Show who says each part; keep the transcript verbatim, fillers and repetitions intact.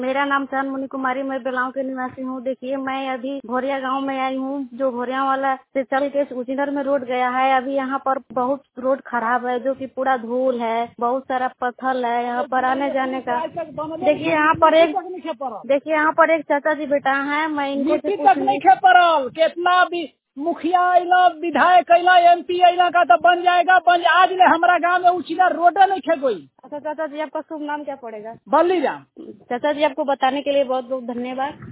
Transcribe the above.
Speaker 1: मेरा नाम चांदमुनी कुमारी, मैं बेलाव के निवासी हूँ। देखिए, मैं अभी भोरिया गांव में आई हूँ, जो भोरिया वाला से चल के उचिनर में रोड गया है। अभी यहाँ पर बहुत रोड खराब है, जो कि पूरा धूल है, बहुत सारा पत्थर है यहाँ पर आने जाने का। देखिए यहाँ पर एक देखिए यहाँ पर एक चाचा जी बेटा है, मैं इनको से पूछने
Speaker 2: कितना भी मुखिया अला, विधायक अला, एमपी अला का तो बन जाएगा। बन आज ले हमारा गांव में उचिनर रोड नहीं खे कोई।
Speaker 1: अच्छा चाचा जी, आपका शुभ नाम क्या पड़ेगा?
Speaker 2: बल्ली राम।
Speaker 1: चाचा जी, आपको बताने के लिए बहुत बहुत धन्यवाद।